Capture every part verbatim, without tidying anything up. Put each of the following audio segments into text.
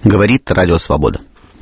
Говорит Радио Свобода.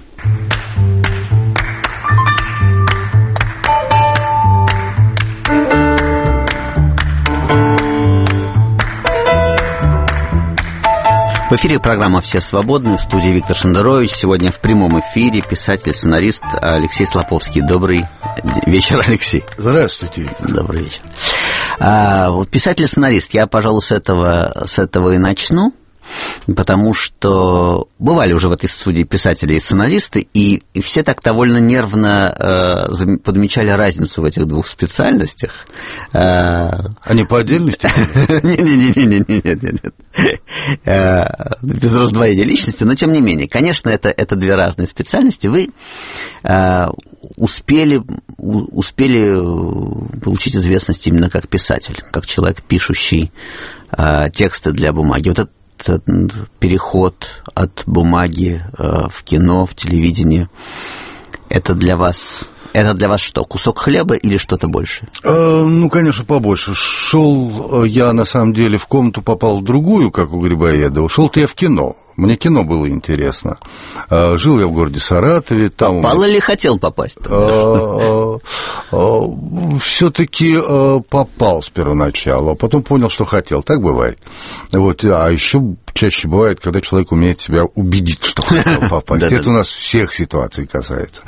В эфире программа «Все свободны», в студии Виктор Шендерович. Сегодня в прямом эфире писатель-сценарист Алексей Слоповский. Добрый вечер, Алексей. Здравствуйте, Виктор. Добрый вечер. А, вот писатель-сценарист, я, пожалуй, с этого, с этого и начну, потому что бывали уже в этой студии писатели и сценаристы, и, и все так довольно нервно э, подмечали разницу в этих двух специальностях. Они по отдельности? Нет-нет-нет, без раздвоения личности, но тем не менее, конечно, это, это две разные специальности. Вы э, успели, успели получить известность именно как писатель, как человек, пишущий э, тексты для бумаги. Вот это переход от бумаги в кино, в телевидение, это для вас, это для вас что, кусок хлеба или что-то большее? Ну, конечно, побольше. Шел я, на самом деле, в комнату попал в другую, как у Грибоедова. Шел-то я в кино. Мне кино было интересно. Жил я в городе Саратове. Там попал или хотел попасть? Все-таки попал с первоначала, а потом понял, что хотел. Так бывает. Вот. А еще чаще бывает, когда человек умеет себя убедить, что хотел попасть. Это у нас всех ситуаций касается.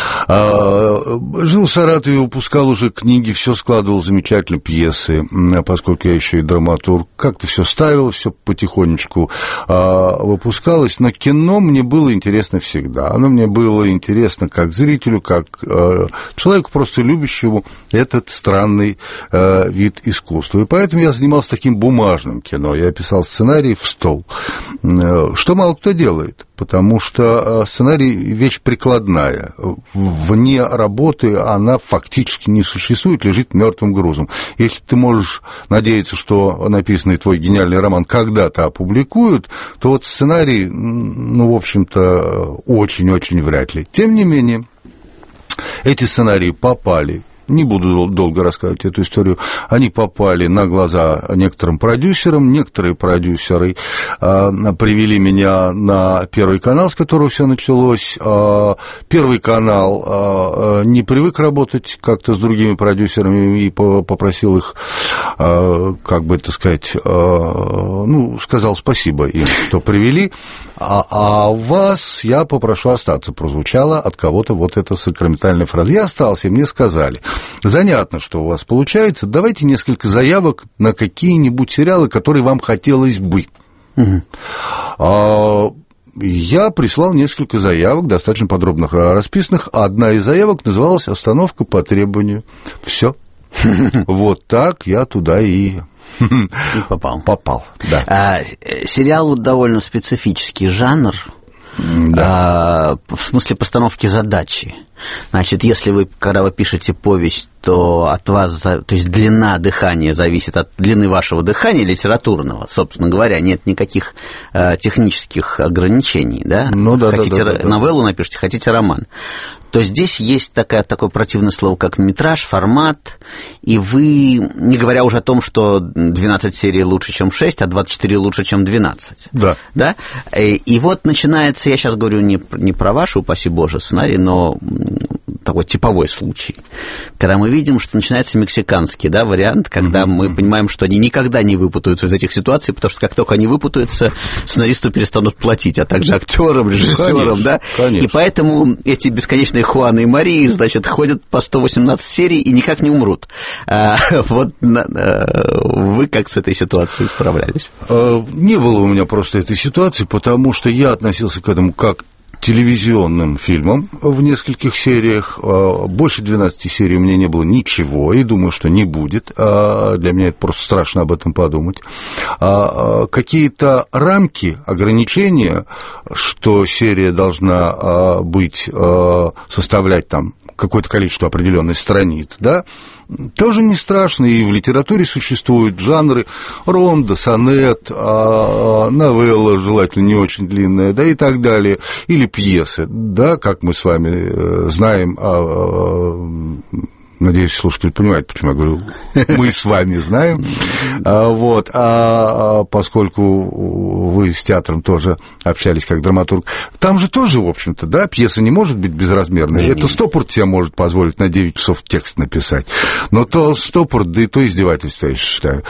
Жил в Саратове, выпускал уже книги, все складывал замечательно, пьесы, поскольку я еще и драматург. Как-то все ставил, все потихонечку выпускалось, но кино мне было интересно всегда. Оно мне было интересно как зрителю, как э, человеку, просто любящему этот странный э, вид искусства. И поэтому я занимался таким бумажным кино. Я писал сценарий в стол, э, что мало кто делает, потому что сценарий вещь прикладная. Вне работы она фактически не существует, лежит мертвым грузом. Если ты можешь надеяться, что написанный твой гениальный роман когда-то опубликуют, то вот сценарий, ну, в общем-то, очень-очень вряд ли. Тем не менее, эти сценарии попали, не буду долго рассказывать эту историю, они попали на глаза некоторым продюсерам, некоторые продюсеры э, привели меня на Первый канал, с которого все началось. Э, Первый канал э, не привык работать как-то с другими продюсерами и попросил их, э, как бы это сказать, э, ну, сказал спасибо им, что привели, а, а вас я попрошу остаться. Прозвучала от кого-то вот эта сакраментальная фраза. Я остался, и мне сказали: занятно, что у вас получается, давайте несколько заявок на какие-нибудь сериалы, которые вам хотелось бы. Угу. А, я прислал несколько заявок, достаточно подробно расписанных. Одна из заявок называлась «Остановка по требованию». Все. Вот так я туда и... И попал. Попал, да. А, сериал довольно специфический жанр, да. а, в смысле постановки задачи. Значит, если вы, когда вы пишете повесть, то от вас, то есть длина дыхания зависит от длины вашего дыхания литературного, собственно говоря, нет никаких э, технических ограничений, да? Ну, да, хотите да, да, да, новеллу напишите, хотите роман, то здесь есть такое, такое противное слово, как метраж, формат, и вы, не говоря уже о том, что двенадцать серий лучше, чем шесть, а двадцать четыре лучше, чем двенадцать. Да. Да? И, и вот начинается, я сейчас говорю не, не про вашу, упаси Боже, сценарий, но такой типовой случай, когда мы видим, что начинается мексиканский, да, вариант, когда mm-hmm. мы понимаем, что они никогда не выпутаются из этих ситуаций, потому что как только они выпутаются, сценаристу перестанут платить, а также актерам, режиссерам, конечно, да, конечно. И поэтому эти бесконечные Хуаны и Марии, значит, ходят по сто восемнадцать серий и никак не умрут. А, вот а, вы как с этой ситуацией справлялись? Не было у меня просто этой ситуации, потому что я относился к этому как телевизионным фильмом в нескольких сериях. Больше двенадцати серий у меня не было ничего, и думаю, что не будет. Для меня это просто страшно об этом подумать. Какие-то рамки, ограничения, что серия должна быть, составлять там какое-то количество определенных страниц, да, тоже не страшно, и в литературе существуют жанры рондо, сонет, новелла, желательно не очень длинная, да, и так далее, или пьесы, да, как мы с вами знаем, Надеюсь, слушатель понимает, почему я говорю, мы с вами знаем. Вот. А поскольку вы с театром тоже общались как драматург, там же тоже, в общем-то, да, пьеса не может быть безразмерной. Не, Это не. Стопорт себе может позволить на девять часов текст написать. Но то Стопорт, да и то издевательство, я считаю.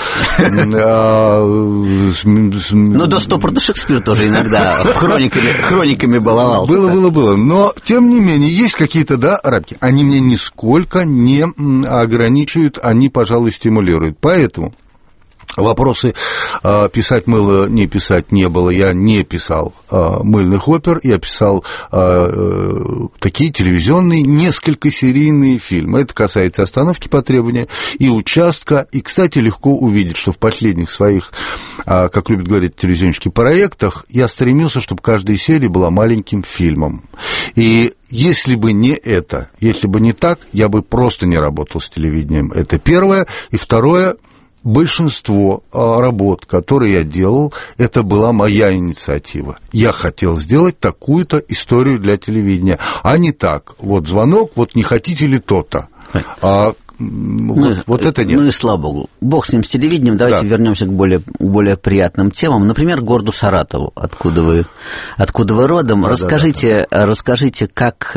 Ну, до Стопорта Шекспир тоже иногда хрониками баловался. Было, было, было. Но, тем не менее, есть какие-то, да, рамки. Они мне нисколько не ограничивают, они, пожалуй, стимулируют. Поэтому вопросы писать мыло, не писать не было. Я не писал мыльных опер, я писал такие телевизионные, несколько серийные фильмы. Это касается «Остановки по требованию» и «Участка». И, кстати, легко увидеть, что в последних своих, как любят говорить телевизионщики, проектах я стремился, чтобы каждая серия была маленьким фильмом. И если бы не это, если бы не так, я бы просто не работал с телевидением. Это первое. И второе, большинство работ, которые я делал, это была моя инициатива. Я хотел сделать такую-то историю для телевидения, а не так. Вот звонок, вот не хотите ли то-то. А Ну, вот, вот это нет. Ну и слава богу. Бог с ним, с телевидением. Давайте да. вернемся к более, более приятным темам. Например, городу Саратову, откуда вы, откуда вы родом. Да, расскажите, да, да. расскажите, как,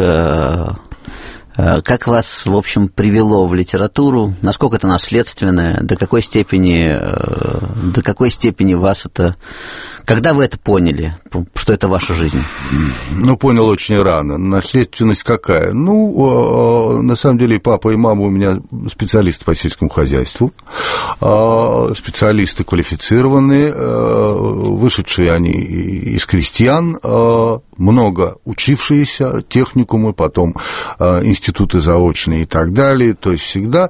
как вас, в общем, привело в литературу, насколько это наследственное, до какой степени, до какой степени вас это... Когда вы это поняли, что это ваша жизнь? Ну, понял очень рано. Наследственность какая? Ну, на самом деле, папа и мама у меня специалисты по сельскому хозяйству, специалисты квалифицированные, вышедшие они из крестьян, много учившиеся, техникумы, потом институты заочные и так далее. То есть всегда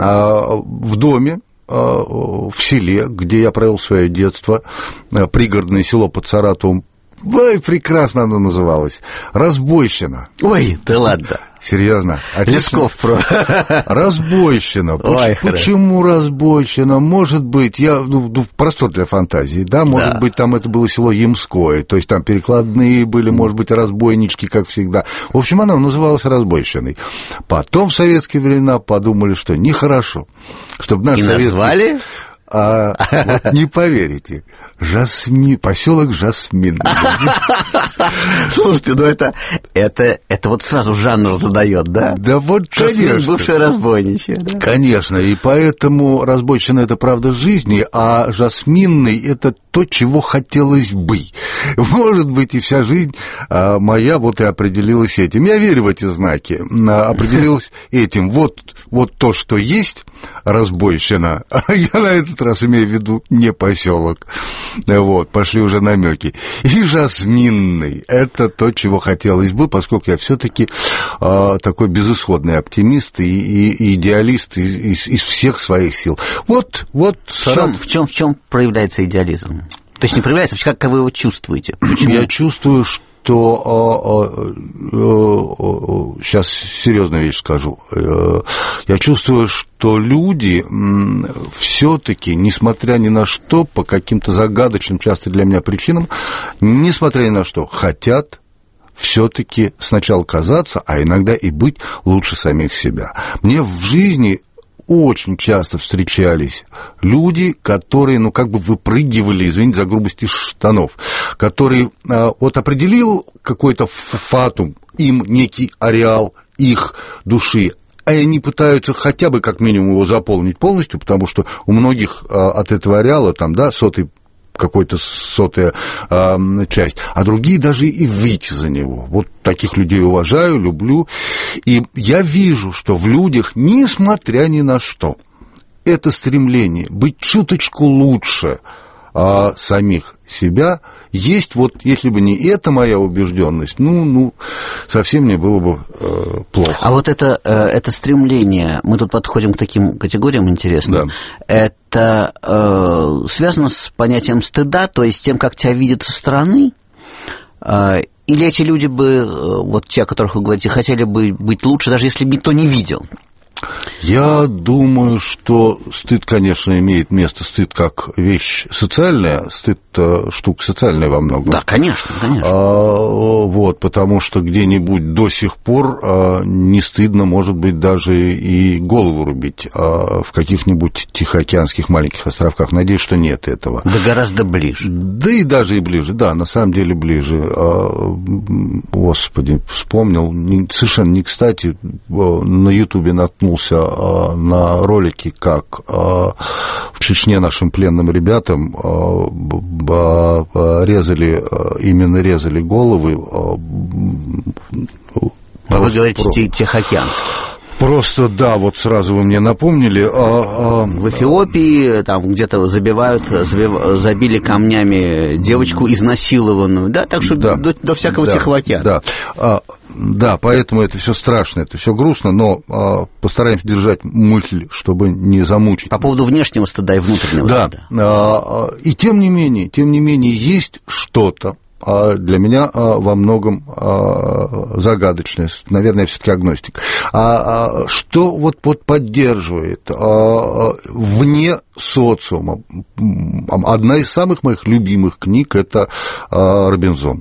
в доме, в селе, где я провел свое детство, пригородное село под Саратовом, ой, прекрасно оно называлось, Разбойщина. Ой, да ладно. Серьезно. Лесков про... Разбойщина. Ой, почему Разбойщина? Может быть, я, ну, простор для фантазии, да, может да. быть, там это было село Ямское, то есть там перекладные были, может быть, разбойнички, как всегда. В общем, она называлась Разбойщиной. Потом в советские времена подумали, что нехорошо, чтобы наш И советский... назвали... А, вот не поверите, Жасмин, поселок Жасмин. Слушайте, ну это, это, это вот сразу жанр задает, да? Да вот, Жасмин, конечно. бывшая разбойничья. Да? Конечно, и поэтому Разбойщина — это правда жизни, а Жасминный — это то, чего хотелось бы. Может быть, и вся жизнь а, моя вот и определилась этим. Я верю в эти знаки. А, определилась этим. Вот, вот то, что есть Разбойщина, а я на этот раз имею в виду не поселок. Вот, пошли уже намеки. И Жасминный — это то, чего хотелось бы, поскольку я все-таки а, такой безысходный оптимист и, и, и идеалист из, из всех своих сил. Вот, вот. В чем, в чем, в чем проявляется идеализм? То есть не проявляется, как вы его чувствуете? Почему? Я чувствую, что... Сейчас серьезную вещь скажу. Я чувствую, что люди все-таки, несмотря ни на что, по каким-то загадочным, часто для меня причинам, несмотря ни на что, хотят все-таки сначала казаться, а иногда и быть лучше самих себя. Мне в жизни... очень часто встречались люди, которые, ну, как бы выпрыгивали, извините за грубость, из штанов, которые а, вот определил какой-то фатум, им некий ареал их души, а они пытаются хотя бы как минимум его заполнить полностью, потому что у многих а, от этого ареала, там, да, сотый какой-то сотая э, часть, а другие даже и выйти за него. Вот таких людей уважаю, люблю. И я вижу, что в людях, несмотря ни на что, это стремление быть чуточку лучше э, самих себя есть. Вот если бы не эта моя убежденность, ну, ну, совсем не было бы э, плохо. А вот это, э, это стремление, мы тут подходим к таким категориям интересным, да. это э, связано с понятием стыда, то есть тем, как тебя видят со стороны, э, или эти люди бы, э, вот те, о которых вы говорите, хотели бы быть лучше, даже если бы никто не видел? Я думаю, что стыд, конечно, имеет место. Стыд как вещь социальная, стыд штука социальная во многом. Да, конечно, конечно. А, вот, потому что где-нибудь до сих пор а, не стыдно, может быть, даже и голову рубить а, в каких-нибудь тихоокеанских маленьких островках. Надеюсь, что нет этого. Да гораздо ближе. Да и даже и ближе, да, на самом деле ближе. А, господи, вспомнил, не, совершенно не кстати, на Ютубе наткнулся а, на ролики, как а, в Чечне нашим пленным ребятам а, резали, именно резали головы. А вы говорите про... Тихоокеанский. Просто, да, вот сразу вы мне напомнили. А, а... В Эфиопии там где-то забивают, забив... забили камнями девочку изнасилованную, да, так что да, до, до всякого да, Тихого океана. Да, а, да, поэтому это все страшно, это все грустно, но а, постараемся держать мысль, чтобы не замучить. По поводу внешнего стыда и внутреннего да, стыда. А, и тем не менее, тем не менее, есть что-то для меня во многом загадочное, наверное, я все-таки агностик. А что вот, вот поддерживает вне социума? Одна из самых моих любимых книг – это «Робинзон».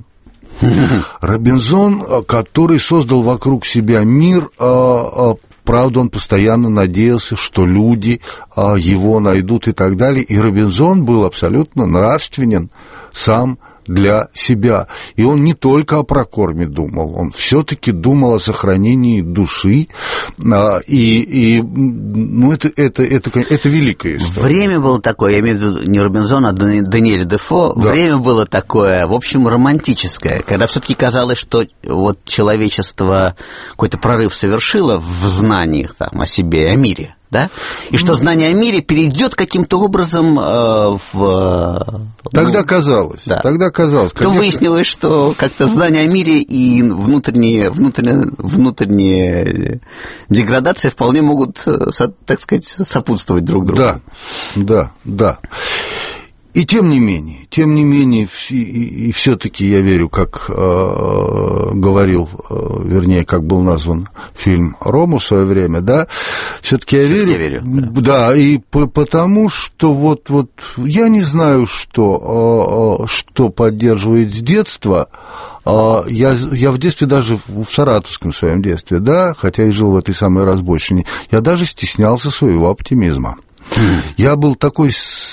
Робинзон, который создал вокруг себя мир, правда, он постоянно надеялся, что люди его найдут и так далее. И Робинзон был абсолютно нравственен сам для себя. И он не только о прокорме думал, он все-таки думал о сохранении души. И, и ну, это, это, это, это великая история. Время было такое, я имею в виду не Робинзон, а Даниэля Дефо, да. Время было такое, в общем, романтическое, когда все-таки казалось, что вот человечество какой-то прорыв совершило в знаниях там, о себе и о мире. Да? И что знание о мире перейдет каким-то образом э, в... Тогда ну, казалось, да. тогда казалось. Потом конечно... выяснилось, что как-то знание о мире и внутренняя, внутренняя, внутренняя деградация вполне могут, так сказать, сопутствовать друг другу. Да, да, да. И тем не менее, тем не менее, и, и все-таки я верю, как э, говорил, э, вернее, как был назван фильм «Рома» в свое время, да, все-таки я верю, я верю, да, да и по, потому что вот, вот я не знаю, что, э, что поддерживает с детства. Э, я, я в детстве даже в саратовском своем детстве, да, хотя и жил в этой самой разбойщине, я даже стеснялся своего оптимизма. Mm. Я был такой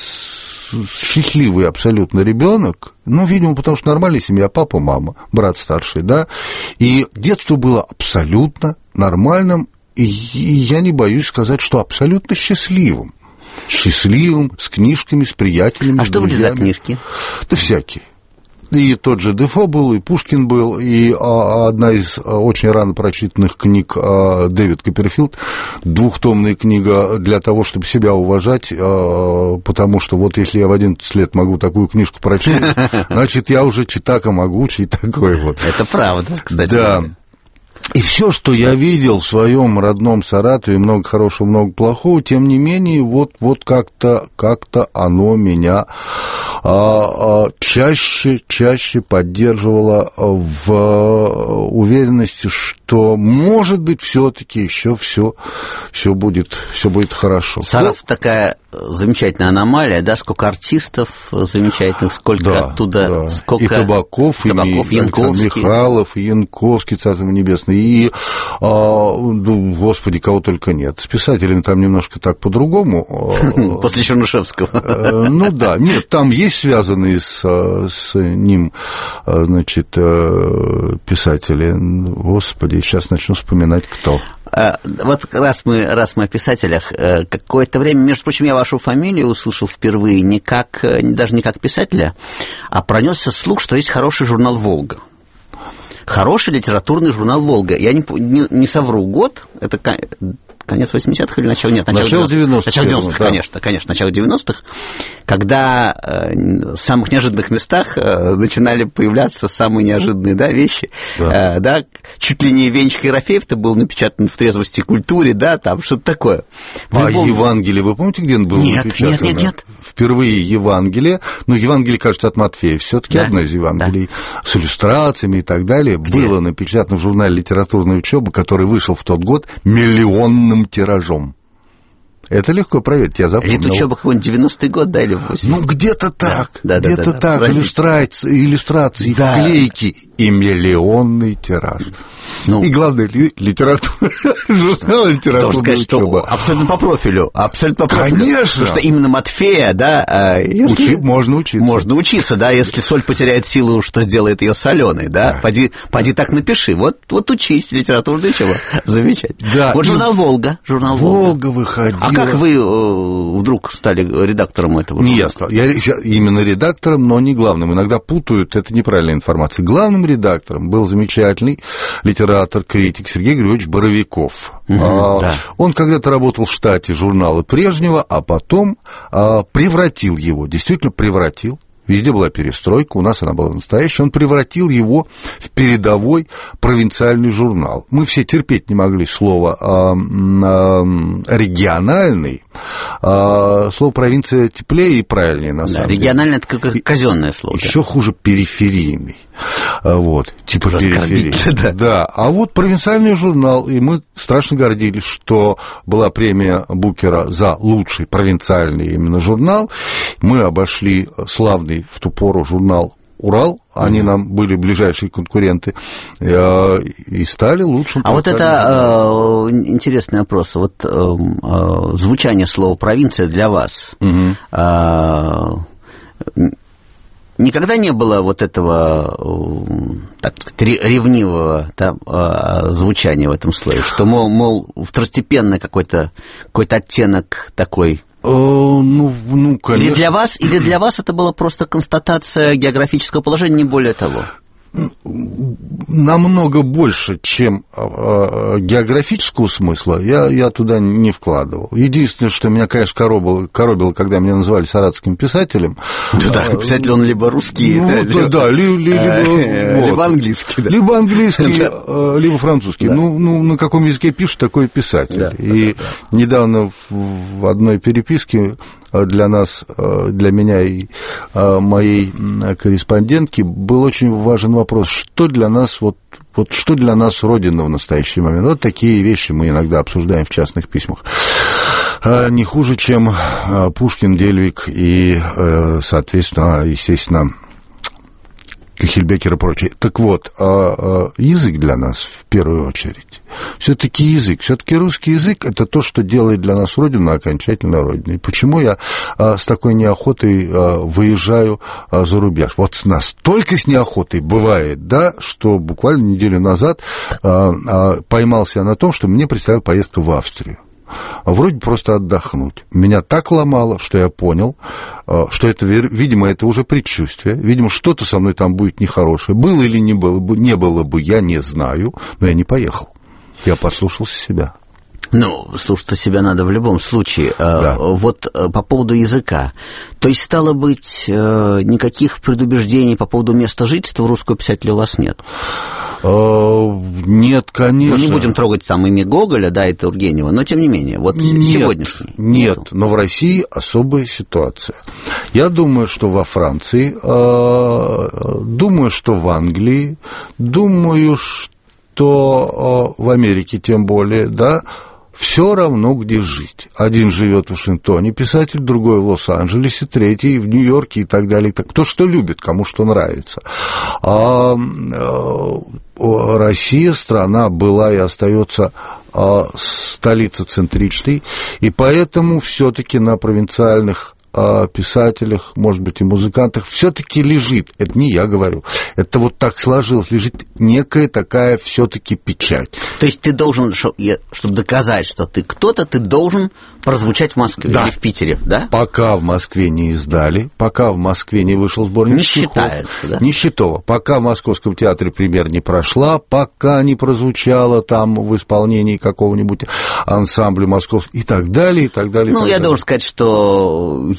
счастливый абсолютно ребенок, ну, видимо, потому что нормальная семья, папа, мама, брат старший, да, и детство было абсолютно нормальным, и я не боюсь сказать, что абсолютно счастливым. Счастливым, с книжками, с приятелями. А что были за книжки? Да всякие. И тот же Дефо был, и Пушкин был, и одна из очень рано прочитанных книг Дэвид Копперфилд, двухтомная книга для того, чтобы себя уважать, потому что вот если я в одиннадцать лет могу такую книжку прочитать, значит, я уже читака могучий такой вот. Это правда, кстати. Да. И все, что я видел в своем родном Саратове, много хорошего, много плохого, тем не менее, вот, вот как-то, как-то оно меня а, а, чаще, чаще поддерживало в уверенности, что, может быть, все-таки еще все, все будет, все будет хорошо. Саратов такая замечательная аномалия, да, сколько артистов замечательных, сколько да, оттуда, да. сколько... И Табаков, Табаков и Янковский. Михайлов, и Янковский, Царство Небесное, и, а, ну, господи, кого только нет. С писателями там немножко так по-другому. После Чернышевского. Ну да, нет, там есть связанные с, с ним, значит, писатели. Господи, сейчас начну вспоминать, кто. Вот раз мы, раз мы о писателях, какое-то время, между прочим, я вашу фамилию услышал впервые не как, даже не как писателя, а пронесся слух, что есть хороший журнал «Волга». Хороший литературный журнал «Волга». Я не, не, не совру год, это конец восьмидесятых или начало, нет, начало, начало девяностых. Начало девяностых, да. конечно, конечно, начало девяностых. когда э, в самых неожиданных местах э, начинали появляться самые неожиданные, да, вещи, да. Э, да, чуть ли не венчик Ерофеев-то был напечатан в «Трезвости и культуре», да, там что-то такое. А любом... Евангелие, вы помните, где он был нет, напечатано? Нет, нет, нет. Впервые Евангелие, ну, Евангелие, кажется, от Матфея, все-таки да. одно из Евангелий, да. с иллюстрациями и так далее, где? Было напечатано в журнале «Литературная учеба», который вышел в тот год миллионным тиражом. Это легко проверить, я запомнил. Это учеба какой-нибудь девяностый год, да, или восемьдесятый? Ну, где-то так, да, да, где-то да, да, так, да. иллюстрации, иллюстрации да. вклейки и миллионный тираж. Ну, и главное, ли, литература, журнал «Литературная учеба». Абсолютно по профилю, абсолютно по профилю. Конечно. Потому что именно Матфея, да, если... Учи, можно учиться. Можно учиться, да, если соль потеряет силу, что сделает ее соленой, да, да. Поди, поди так напиши, вот, вот учись, литературная учеба, замечательно. Да. Вот журнал «Волга», журнал «Волга» выходила. А как вы э, вдруг стали редактором этого журнала? Не я стал, я именно редактором, но не главным, иногда путают, это неправильная информация. Главным редактором был замечательный литератор, критик Сергей Григорьевич Боровиков. Угу, а, да. Он когда-то работал в штате журнала прежнего, а потом а, превратил его, действительно превратил. Везде была перестройка, у нас она была настоящая. Он превратил его в передовой провинциальный журнал. Мы все терпеть не могли слово а, а, региональный. А, слово провинция теплее и правильнее, на да, самом региональный деле. Региональный – это казенное слово. Еще да. хуже периферийный. Вот, типа периферии. Да. да. А вот провинциальный журнал, и мы страшно гордились, что была премия Букера за лучший провинциальный именно журнал. Мы обошли славный в ту пору журнал «Урал», они mm-hmm. нам были ближайшие конкуренты, и стали лучшим. А вот это э, интересный вопрос. Вот э, э, звучание слова «провинция» для вас. Mm-hmm. Э, никогда не было вот этого, так сказать, ревнивого да, звучания в этом слове, что, мол, мол второстепенный какой-то, какой-то оттенок такой? Ну, ну, конечно. Или для вас, или для вас это была просто констатация географического положения, не более того? Намного больше, чем географического смысла, я, я туда не вкладывал. Единственное, что меня, конечно, коробило, коробило, когда меня называли саратовским писателем. Да, да, писатель он либо русский, ну, да, либо, да, ли, ли, либо, вот, либо английский. Да. Либо английский, либо французский. Да. Ну, ну, на каком языке пишет, такой писатель. Да, и да, да. недавно в одной переписке для нас, для меня и моей корреспондентки был очень важен вопрос, что для нас, вот, вот что для нас Родина в настоящий момент. Вот такие вещи мы иногда обсуждаем в частных письмах. Не хуже, чем Пушкин, Дельвиг и, соответственно, естественно, Кахельбекер и прочее. Так вот, язык для нас в первую очередь. Все-таки язык, все-таки русский язык – это то, что делает для нас Родину окончательно Родиной. Почему я с такой неохотой выезжаю за рубеж? Вот настолько с неохотой бывает, да, что буквально неделю назад поймался я на том, что мне предстояла поездка в Австрию. Вроде просто отдохнуть. Меня так ломало, что я понял, что это, видимо, это уже предчувствие. Видимо, что-то со мной там будет нехорошее. Было или не было бы, не было бы, я не знаю, но я не поехал. Я послушался себя. Ну, слушаться себя надо в любом случае. Да. Вот по поводу языка. То есть, стало быть, никаких предубеждений по поводу места жительства русского писателя у вас нет? Нет, конечно. Мы не будем трогать там имя Гоголя, да, и Тургенева, но тем не менее, вот нет, сегодняшний. Нет, нету. Но в России особая ситуация. Я думаю, что во Франции, думаю, что в Англии, думаю, что в Америке тем более, да, все равно, где жить. Один живет в Вашингтоне, писатель, другой в Лос-Анджелесе, третий в Нью-Йорке и так далее. Кто что любит, кому что нравится. А, а, Россия, страна была и остается а, столица центричной, и поэтому все-таки на провинциальных писателях, может быть, и музыкантах, все-таки лежит, это не я говорю, это вот так сложилось, лежит некая такая все-таки печать. То есть ты должен, чтобы доказать, что ты кто-то, ты должен прозвучать в Москве да. или в Питере, да? Пока в Москве не издали, пока в Москве не вышел сборник не стихов. Считается, да? Не считало. Пока в Московском театре премьер не прошла, пока не прозвучало там в исполнении какого-нибудь ансамбля московского и так далее, и так далее. Ну, так я далее. должен сказать, что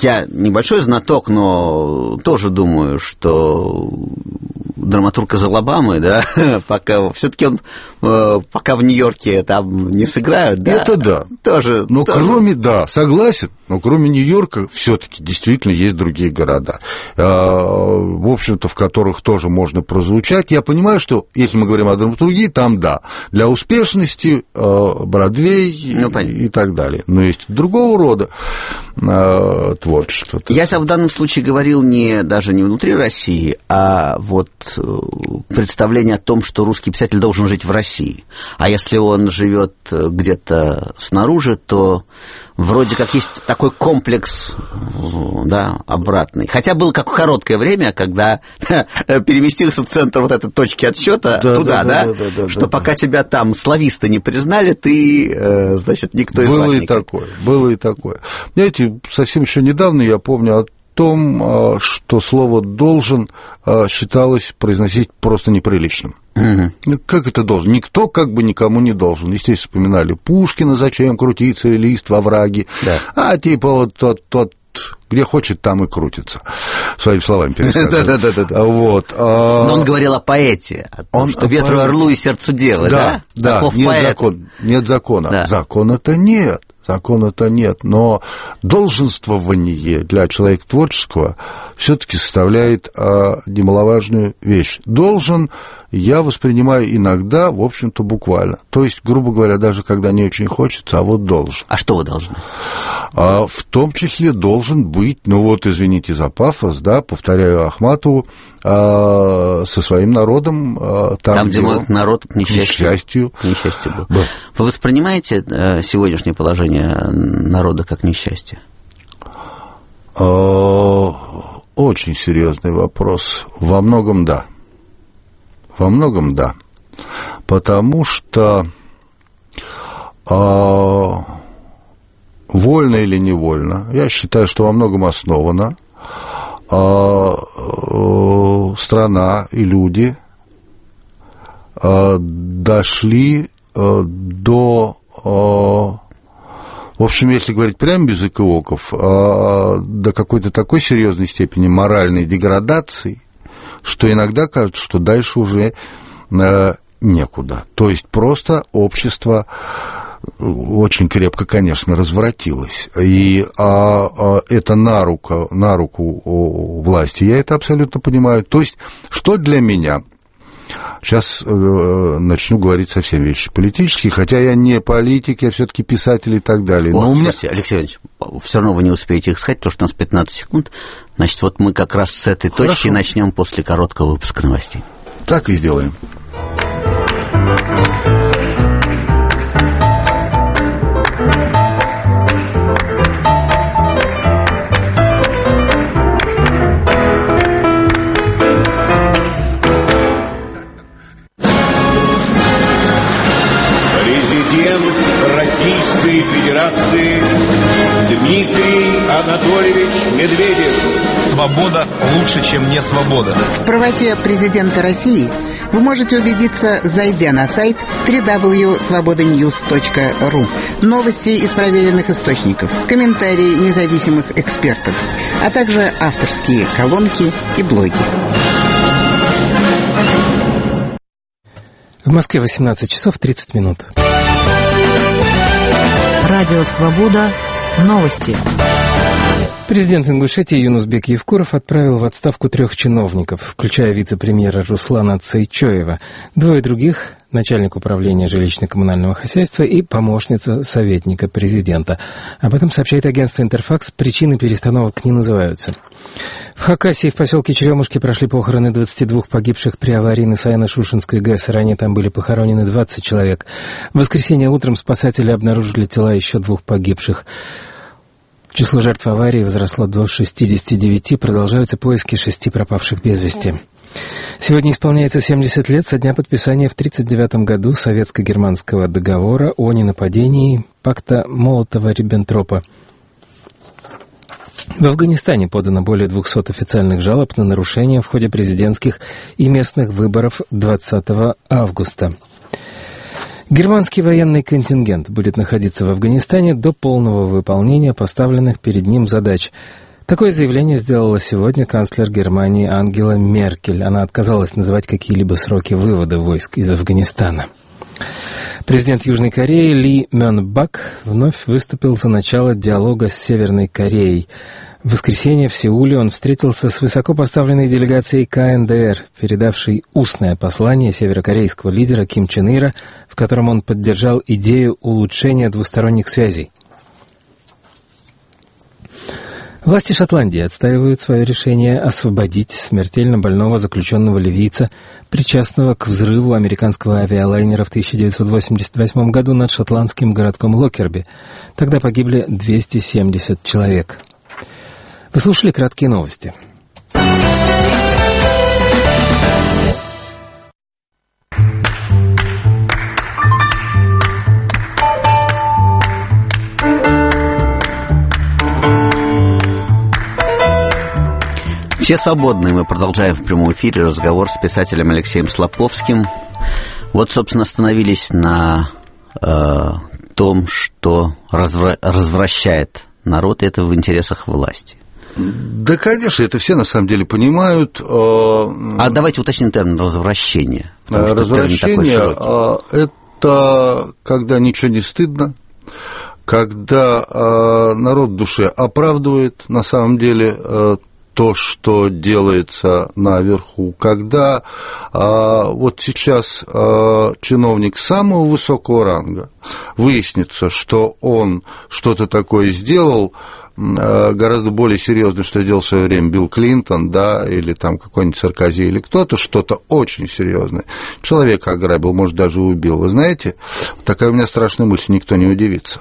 я небольшой знаток, но тоже думаю, что драматург из Алабамы, да, пока все-таки он пока в Нью-Йорке там не сыграют, да. Это да. Тоже. Но тоже. кроме, да, согласен, но кроме Нью-Йорка все-таки действительно есть другие города, в общем-то, в которых тоже можно прозвучать. Я понимаю, что если мы говорим о драматургии, там да, для успешности Бродвей ну, и так далее. Но есть другого рода творчество. Я в данном случае говорил не, даже не внутри России, а вот представление о том, что русский писатель должен жить в России. А если он живет где-то снаружи, то вроде как есть такой комплекс, да, обратный. Хотя было как короткое время, когда переместился центр вот этой точки отсчета да, туда, да, да, да, да, что да, пока да. тебя там слависты не признали, ты, значит, никто из Было и такое, было и такое. Знаете, совсем еще недавно я помню о том, что слово «должен» считалось произносить просто неприличным. Угу. Как это должен? Никто как бы никому не должен. Естественно, вспоминали Пушкина, зачем крутиться лист во враге. Да. А типа вот тот, тот, где хочет, там и крутится. Своими словами пересказываю. Да-да-да. Вот. Но он говорил о поэте, о том, что ветру, орлу и сердцу дело, да? Да, да. Нет закона. Закона-то нет. Закона-то нет, но долженствование для человека творческого все-таки составляет а, немаловажную вещь. Должен я воспринимаю иногда, в общем-то, буквально. То есть, грубо говоря, даже когда не очень хочется, а вот должен. А что вы должны? А, в том числе должен быть, ну вот, извините за пафос, да, повторяю Ахматову, а, со своим народом. А, там, там, где мой народ к несчастью. К несчастью был. Да. Вы воспринимаете а, сегодняшнее положение народа как несчастье? Очень серьезный вопрос. Во многом да. Во многом да. Потому что а, вольно или невольно, я считаю, что во многом основано, а, а, страна и люди а, дошли а, до... А, в общем, если говорить прямо без экивоков, до какой-то такой серьезной степени моральной деградации, что иногда кажется, что дальше уже некуда. То есть просто общество очень крепко, конечно, развратилось. И а, а, это на руку, на руку власти. Я это абсолютно понимаю. То есть, что для меня... Сейчас э, начну говорить совсем вещи политические, хотя я не политик, я все-таки писатель и так далее. О, но у меня... Слушайте, Алексей Иванович, все равно вы не успеете их сказать, потому что у нас пятнадцать секунд. Значит, вот мы как раз с этой Хорошо. точки начнем после короткого выпуска новостей. Так и сделаем. Российской Федерации Дмитрий Анатольевич Медведев. Свобода лучше, чем не свобода. В правоте президента России вы можете убедиться, зайдя на сайт дабл ю дабл ю дабл ю точка свобода ньюс точка ру. Новости из проверенных источников, комментарии независимых экспертов, а также авторские колонки и блоги. В Москве восемнадцать часов тридцать минут. Радио «Свобода». Новости. Президент Ингушетии Юнусбек Евкуров отправил в отставку трех чиновников, включая вице-премьера Руслана Цейчоева, двое других – начальник управления жилищно-коммунального хозяйства и помощница советника президента. Об этом сообщает агентство «Интерфакс». Причины перестановок не называются. В Хакасии в поселке Черемушки прошли похороны двадцати двух погибших при аварии на Саяно-Шушенской ГЭС. Ранее там были похоронены двадцать человек. В воскресенье утром спасатели обнаружили тела еще двух погибших. Число жертв аварии возросло до шестидесяти девяти, продолжаются поиски шести пропавших без вести. Сегодня исполняется семьдесят лет со дня подписания в тысяча девятьсот тридцать девятом году советско-германского договора о ненападении пакта Молотова-Риббентропа. В Афганистане подано более двухсот официальных жалоб на нарушения в ходе президентских и местных выборов двадцатого августа. Германский военный контингент будет находиться в Афганистане до полного выполнения поставленных перед ним задач. Такое заявление сделала сегодня канцлер Германии Ангела Меркель. Она отказалась называть какие-либо сроки вывода войск из Афганистана. Президент Южной Кореи Ли Мён Бак вновь выступил за начало диалога с Северной Кореей. В воскресенье в Сеуле он встретился с высокопоставленной делегацией ка эн дэ эр, передавшей устное послание северокорейского лидера Ким Чен Ира, в котором он поддержал идею улучшения двусторонних связей. Власти Шотландии отстаивают свое решение освободить смертельно больного заключенного ливийца, причастного к взрыву американского авиалайнера в тысяча девятьсот восемьдесят восьмом году над шотландским городком Локерби. Тогда погибли двести семьдесят человек. Вы слушали краткие новости. Все свободны. Мы продолжаем в прямом эфире разговор с писателем Алексеем Слаповским. Вот, собственно, остановились на э, том, что развра- развращает народ, и это в интересах власти. Да, конечно, это все на самом деле понимают. А давайте уточним термин «развращение». Развращение – это когда ничего не стыдно, когда народ в душе оправдывает на самом деле то, что делается наверху, когда а, вот сейчас а, чиновник самого высокого ранга выяснится, что он что-то такое сделал, а, гораздо более серьезно, что делал в свое время Билл Клинтон, да, или там какой-нибудь Саркози, или кто-то, что-то очень серьезное. Человека ограбил, может, даже убил. Вы знаете, такая у меня страшная мысль, никто не удивится.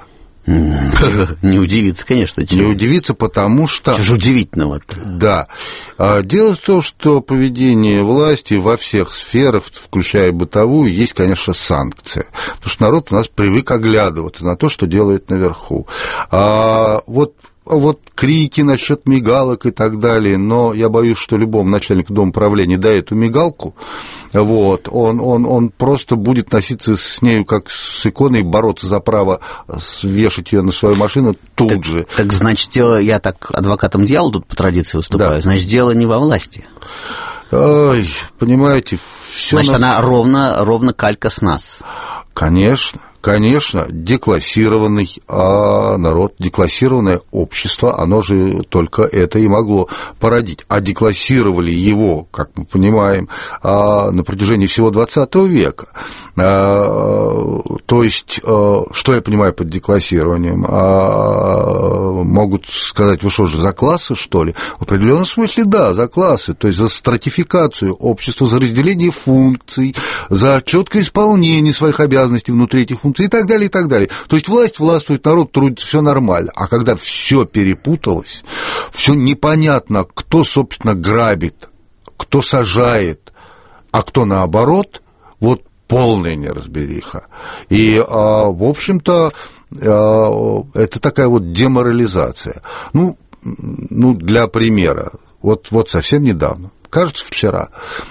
Не удивиться, конечно. Чего? Не удивиться, потому что... Что же удивительного-то? Да. Дело в том, что поведение власти во всех сферах, включая бытовую, есть, конечно, санкция. Потому что народ у нас привык оглядываться на то, что делает наверху. А вот... Вот крики насчет мигалок и так далее, но я боюсь, что любому начальнику дома управления дай эту мигалку, вот, он, он, он просто будет носиться с нею как с иконой, бороться за право вешать ее на свою машину тут так, же. Так значит, дело, я так адвокатом дьявола тут по традиции выступаю, да. Значит, дело не во власти. Ой, понимаете, все. Значит, нас... она ровно, ровно калька с нас. Конечно. Конечно, деклассированный а народ, деклассированное общество, оно же только это и могло породить. А деклассировали его, как мы понимаем, на протяжении всего двадцатого века. То есть, что я понимаю под деклассированием? Могут сказать, вы что же, за классы, что ли? В определенном смысле, да, за классы, то есть за стратификацию общества, за разделение функций, за четкое исполнение своих обязанностей внутри этих функций, и так далее, и так далее. То есть власть властвует, народ трудится, все нормально. А когда все перепуталось, все непонятно, кто, собственно, грабит, кто сажает, а кто наоборот, вот полная неразбериха. И, в общем-то, это такая вот деморализация. Ну, ну для примера, вот, вот совсем недавно, кажется, вчера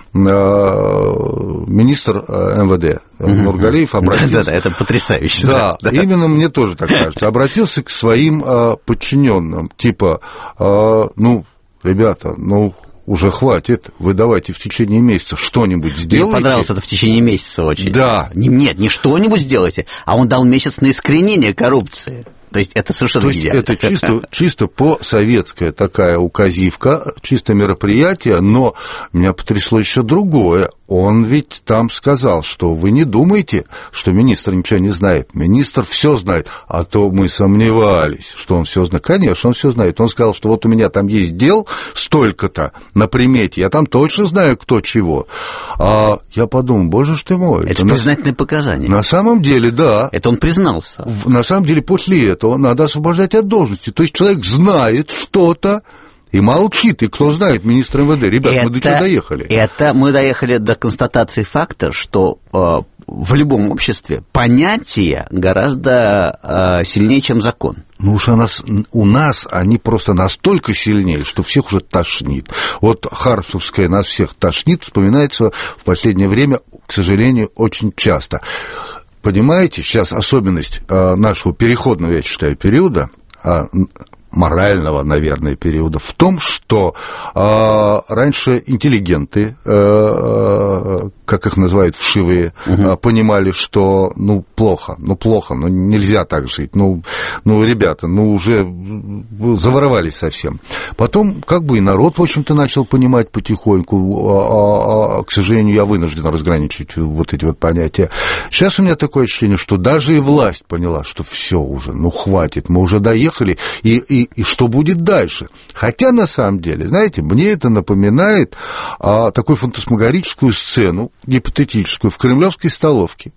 министр эм вэ дэ Нургалиев обратился... Да-да, это потрясающе. Да, да, именно мне тоже так кажется. Обратился к своим подчиненным, типа, ну, ребята, ну, уже хватит, вы давайте в течение месяца что-нибудь сделайте. Мне понравилось это в течение месяца очень. Да. Нет, не что-нибудь сделайте, а он дал месяц на искоренение коррупции. То есть это совершенно То есть идеально. это чисто, чисто по-советская такая указивка, чисто мероприятие, но меня потрясло еще другое. Он ведь там сказал, что вы не думаете, что министр ничего не знает. Министр все знает, а то мы сомневались, что он все знает. Конечно, он все знает. Он сказал, что вот у меня там есть дел столько-то на примете, я там точно знаю, кто чего. А я подумал, боже ж ты мой. Это же признательные показания. На самом деле, да. Это он признался. На самом деле, после этого надо освобождать от должности. То есть человек знает что-то и молчит. И кто знает, министр эм вэ дэ. Ребят, это, мы до чего доехали? Это мы доехали до констатации факта, что э, в любом обществе понятия гораздо э, сильнее, чем закон. Ну уж у нас, у нас они просто настолько сильнее, что всех уже тошнит. Вот Хармсовская нас всех тошнит, вспоминается в последнее время, к сожалению, очень часто. Понимаете, сейчас особенность нашего переходного, я считаю, периода, морального, наверное, периода в том, что э, раньше интеллигенты, э, как их называют, вшивые, угу. э, понимали, что, ну, плохо, ну, плохо, ну, нельзя так жить, ну, ну, ребята, ну, уже заворовались совсем. Потом, как бы, и народ, в общем-то, начал понимать потихоньку, а, а, к сожалению, я вынужден разграничить вот эти вот понятия. Сейчас у меня такое ощущение, что даже и власть поняла, что все уже, ну, хватит, мы уже доехали, и, и, и что будет дальше? Хотя, на самом деле, знаете, мне это напоминает а, такую фантасмагорическую сцену, гипотетическую, в кремлевской столовке,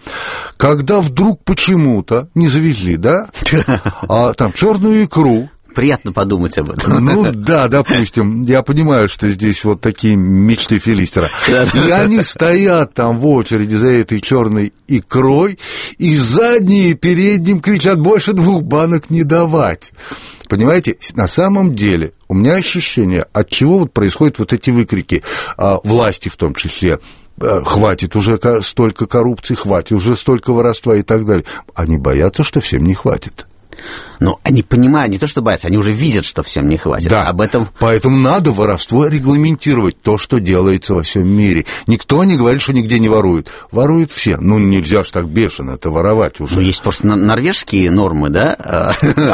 когда вдруг почему-то не завезли, да, а там черную икру. Приятно подумать об этом. Ну да, допустим, я понимаю, что здесь вот такие мечты филистера. И они стоят там в очереди за этой черной икрой, и задние передним кричат: больше двух банок не давать. Понимаете, на самом деле у меня ощущение, от чего вот происходят вот эти выкрики, власти в том числе: хватит уже столько коррупции, хватит уже столько воровства и так далее. Они боятся, что всем не хватит. Но они понимают, не то что боятся, они уже видят, что всем не хватит. Да, об этом... поэтому надо воровство регламентировать, то, что делается во всем мире. Никто не говорит, что нигде не воруют. Воруют все. Ну, нельзя ж так бешено это воровать уже. Ну, есть просто норвежские нормы, да,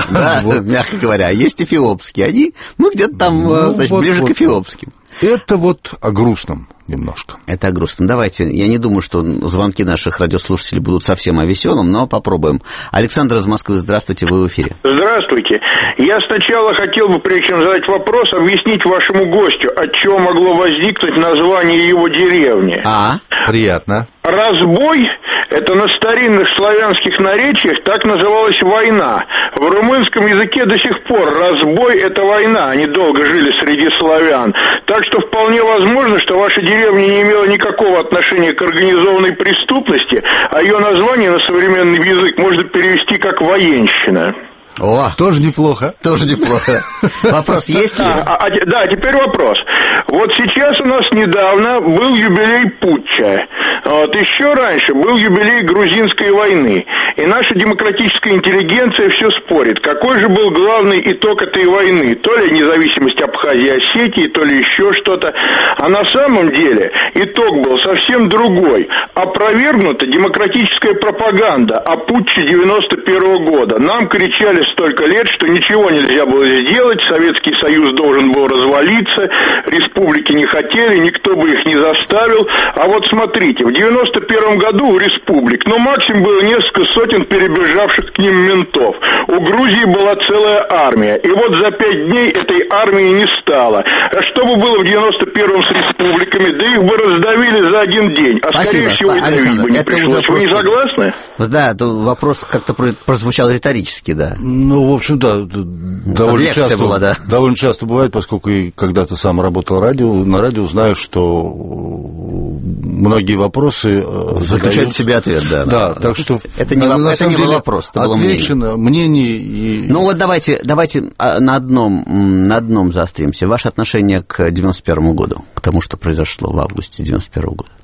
мягко говоря, а есть эфиопские. Они, ну, где-то там, значит, ближе к эфиопским. Это вот о грустном немножко. Это о грустном. Давайте, я не думаю, что звонки наших радиослушателей будут совсем о веселом, но попробуем. Александр из Москвы, здравствуйте, вы в эфире. Здравствуйте. Я сначала хотел бы, прежде чем задать вопрос, объяснить вашему гостю, от чего могло возникнуть название его деревни. А, приятно. Разбой – это на старинных славянских наречиях так называлась война. В румынском языке до сих пор разбой – это война. Они долго жили среди славян. Так что вполне возможно, что ваша деревня не имела никакого отношения к организованной преступности, а ее название на современный язык можно перевести как «военщина». О, тоже неплохо. Тоже неплохо. Вопрос есть ли? А, а, да, теперь вопрос. Вот сейчас у нас недавно был юбилей путча. Вот еще раньше был юбилей грузинской войны. И наша демократическая интеллигенция все спорит, какой же был главный итог этой войны. То ли независимость Абхазии и Осетии, то ли еще что-то. А на самом деле итог был совсем другой. Опровергнута демократическая пропаганда о путче девяносто первого года. Нам кричали столько лет, что ничего нельзя было сделать, Советский Союз должен был развалиться, республики не хотели, никто бы их не заставил. А вот смотрите, в девяносто первом году у республик, ну, максимум было несколько сотен перебежавших к ним ментов. У Грузии была целая армия. И вот за пять дней этой армии не стало. А что бы было в девяносто первом с республиками? Да их бы раздавили за один день. А Спасибо. Скорее всего, и давить бы не пришлось. Вы не согласны? Да, вопрос как-то прозвучал риторически, да. Ну, в общем, да, довольно часто, была, да. довольно часто бывает, поскольку я когда-то сам работал радио, на радио, знаю, что многие вопросы заключают в себе ответ, да. Да, да. Так что это не, на, на это не был вопрос, это было мнение. мнение и... Ну вот давайте, давайте на одном, на одном заостримся. Ваше отношение к девяносто первому году, к тому, что произошло в августе девяносто первого года.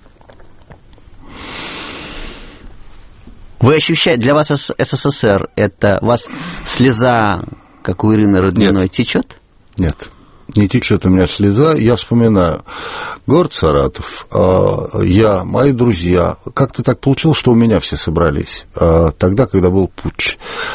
Вы ощущаете, для вас СССР, это у вас слеза, как у Ирины Родниной, Нет. течет? Нет, не течет у меня слеза. Я вспоминаю город Саратов, я, мои друзья. Как-то так получилось, что у меня все собрались тогда, когда был путч.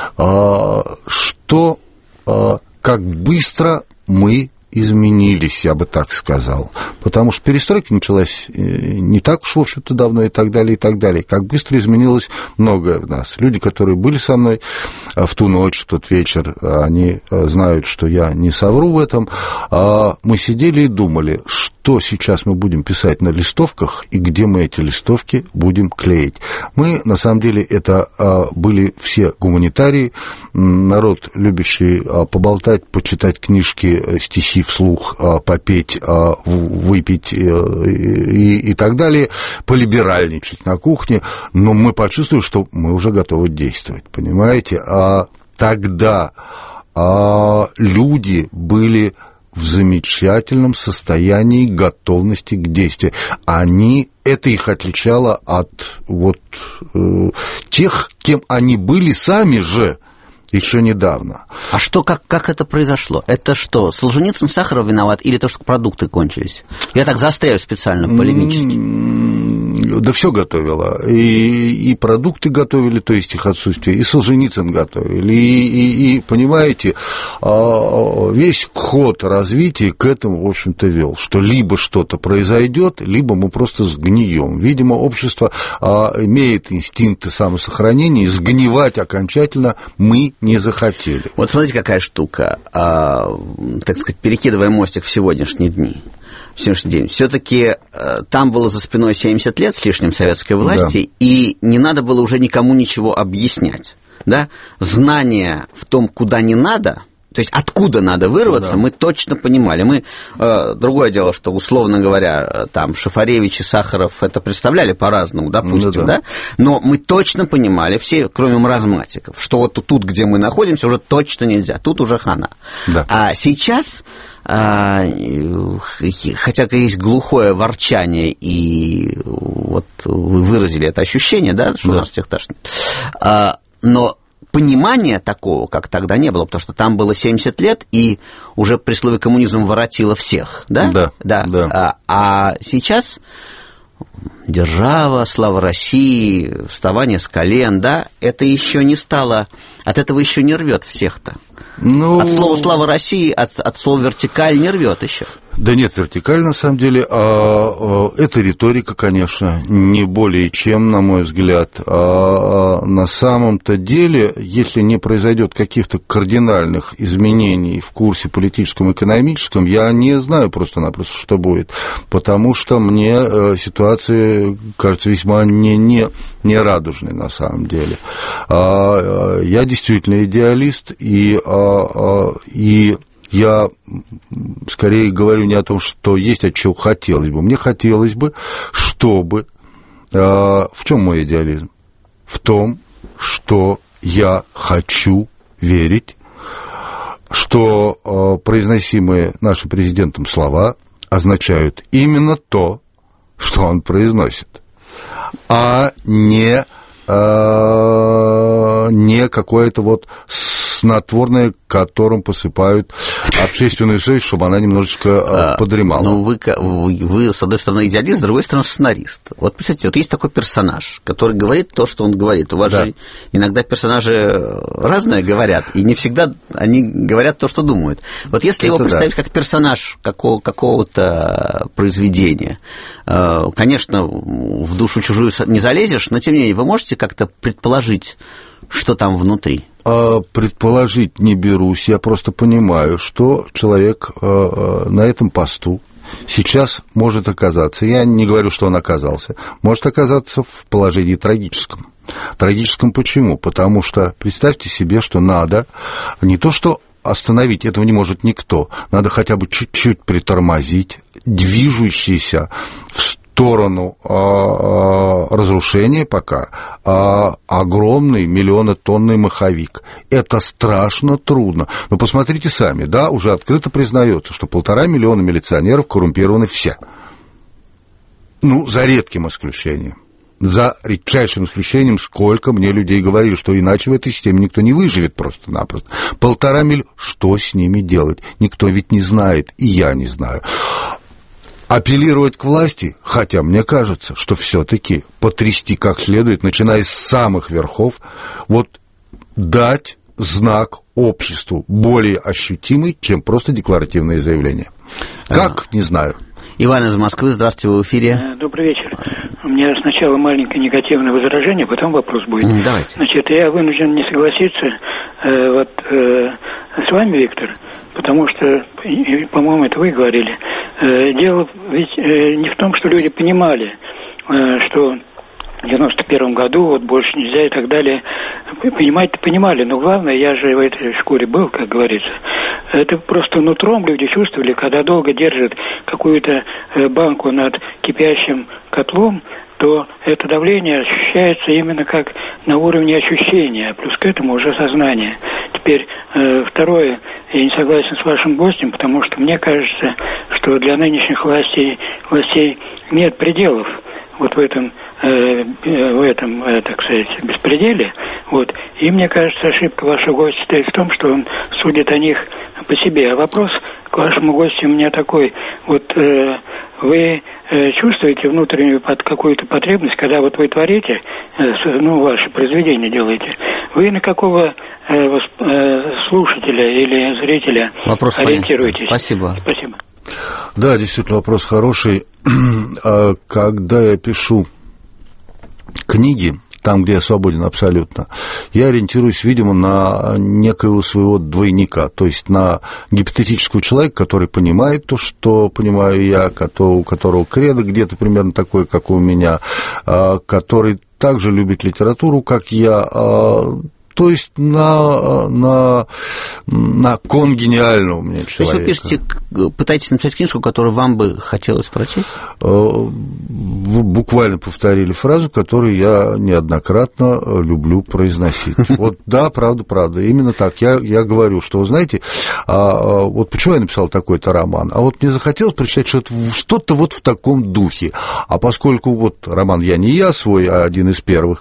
Что, как быстро мы изменились, я бы так сказал. Потому что перестройка началась не так уж, в общем-то, давно и так далее, и так далее. Как быстро изменилось многое в нас. Люди, которые были со мной в ту ночь, в тот вечер, они знают, что я не совру в этом. Мы сидели и думали, что сейчас мы будем писать на листовках и где мы эти листовки будем клеить. Мы, на самом деле, это были все гуманитарии, народ, любящий поболтать, почитать книжки, стихи вслух, попеть, выпить и, и так далее, полиберальничать на кухне, но мы почувствовали, что мы уже готовы действовать, понимаете? А тогда а, люди были в замечательном состоянии готовности к действию. Они, это их отличало от вот, э, тех, кем они были сами же еще недавно. А что, как, как это произошло? Это что, Солженицын, Сахаров виноват или то, что продукты кончились? Я так застряю специально полемически. Да все готовила. И, и продукты готовили, то есть их отсутствие, и Солженицын готовили. И, и, и понимаете, весь ход развития к этому, в общем-то, вел, что либо что-то произойдет, либо мы просто сгнием. Видимо, общество имеет инстинкты самосохранения, и сгнивать окончательно мы не захотели. Вот смотрите, какая штука, а, так сказать, перекидывая мостик в сегодняшние дни, в сегодняшний день. Все-таки а, там было за спиной семьдесят лет с лишним советской власти, да. И не надо было уже никому ничего объяснять. Да? Знание в том, куда не надо, то есть откуда надо вырваться, да. Мы точно понимали. Мы, э, другое дело, что, условно говоря, там Шафаревич и Сахаров это представляли по-разному, допустим, ну, да, да? Но мы точно понимали, все, кроме маразматиков, что вот тут, где мы находимся, уже точно нельзя, тут уже хана. Да. А сейчас, э, хотя есть глухое ворчание, и вот вы выразили это ощущение, да, что да. У нас всех тошнит, э, но понимания такого, как тогда, не было, потому что там было семьдесят лет, и уже при слове коммунизм воротило всех, да? Да, да. да. А, а сейчас держава, слава России, вставание с колен, да, это еще не стало, от этого еще не рвет всех-то. Ну... От слова «слава России», от, от слова «вертикаль» не рвет еще. Да нет, вертикаль, на самом деле, а, а, это риторика, конечно, не более чем, на мой взгляд. А, а, на самом-то деле, если не произойдет каких-то кардинальных изменений в курсе политическом и экономическом, я не знаю просто-напросто, что будет, потому что мне а, ситуация кажется весьма не, не, не радужной, на самом деле. А, а, я действительно идеалист, и, а, а, и я скорее говорю не о том, что есть, от чего хотелось бы. Мне хотелось бы, чтобы... Э, в чем мой идеализм? В том, что я хочу верить, что э, произносимые нашим президентом слова означают именно то, что он произносит, а не, э, не какое-то вот снотворное, которым посыпают общественную совесть, чтобы она немножечко а, подремала. Ну, вы, вы, вы, с одной стороны, идеалист, с другой стороны, сценарист. Вот, представьте, вот есть такой персонаж, который говорит то, что он говорит. У вас да. же иногда персонажи разные говорят, и не всегда они говорят то, что думают. Вот если Это его представить да. как персонаж какого, какого-то произведения, конечно, в душу чужую не залезешь, но, тем не менее, вы можете как-то предположить, что там внутри? Предположить не берусь, я просто понимаю, что человек на этом посту сейчас может оказаться, я не говорю, что он оказался, может оказаться в положении трагическом. Трагическом почему? Потому что представьте себе, что надо не то что остановить, этого не может никто, надо хотя бы чуть-чуть притормозить движущийся в сторону а, разрушения пока а, огромный миллионотонный маховик. Это страшно трудно. Но посмотрите сами, да, уже открыто признается, что полтора миллиона милиционеров коррумпированы все. Ну, за редким исключением. За редчайшим исключением, сколько мне людей говорили, что иначе в этой системе никто не выживет просто-напросто. Полтора миллиона. Что с ними делать? Никто ведь не знает, и я не знаю. Апеллировать к власти, хотя мне кажется, что все-таки потрясти как следует, начиная с самых верхов, вот дать знак обществу более ощутимый, чем просто декларативное заявление. Как? Не знаю. Иван из Москвы, здравствуйте, вы в эфире. Добрый вечер. У меня сначала маленькое негативное возражение, потом вопрос будет. Давайте. Значит, я вынужден не согласиться э, вот, э, с вами, Виктор, потому что, по-моему, это вы говорили. Э, дело ведь э, не в том, что люди понимали, э, что в девяносто первом году вот больше нельзя и так далее. Понимать-то понимали, но главное, я же в этой шкуре был, как говорится. Это просто нутром люди чувствовали, когда долго держат какую-то банку над кипящим котлом, то это давление ощущается именно как на уровне ощущения, плюс к этому уже сознание. Теперь э, второе, я не согласен с вашим гостем, потому что мне кажется, что для нынешних властей, властей нет пределов вот в этом, э, в этом, э, так сказать, беспределе. Вот. И мне кажется, ошибка вашего гостя стоит в том, что он судит о них по себе. А вопрос к вашему гостю у меня такой. Вот э, вы э, чувствуете внутреннюю под какую-то потребность, когда вот вы творите, э, ну, ваши произведения делаете, вы на какого э, восп, э, слушателя или зрителя вопрос ориентируетесь? Спасибо. Спасибо. Да, действительно, вопрос хороший. Когда я пишу книги, там, где я свободен абсолютно, я ориентируюсь, видимо, на некоего своего двойника, то есть на гипотетического человека, который понимает то, что понимаю я, у которого кредо где-то примерно такое, как у меня, который также любит литературу, как я. То есть на, на, на конгениального мне человека. То есть вы пишете, пытаетесь написать книжку, которую вам бы хотелось прочесть? Вы буквально повторили фразу, которую я неоднократно люблю произносить. Вот да, правда, правда. Именно так. Я, я говорю, что, вы знаете, вот почему я написал такой-то роман, а вот мне захотелось прочитать что-то, что-то вот в таком духе. А поскольку вот роман «Я не я» свой, а один из первых,